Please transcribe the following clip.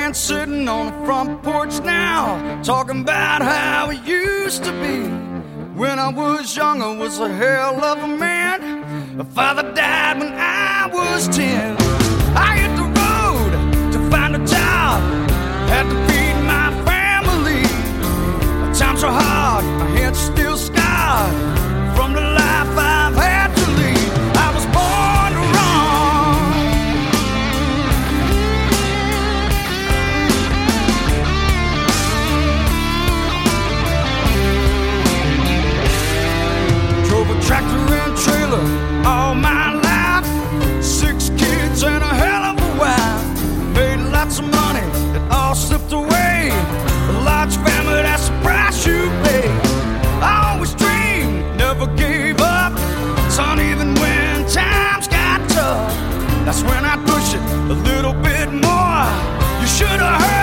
man sitting on the front porch now, talking about how it used to be. When I was young, I was a hell of a man. My father died when I was 10. I hit the road to find a job, had to feed my family. Times are hard, my head's still scarred from the life I've had to lead. I was born to run. Drove a tractor and trailer all my life, 6 kids and a hell of a wife. Made lots of money, it all slipped away. A large family, that's the price you pay. I always dreamed, never gave up. Son, even when times got tough, that's when I push it a little bit more. You should have heard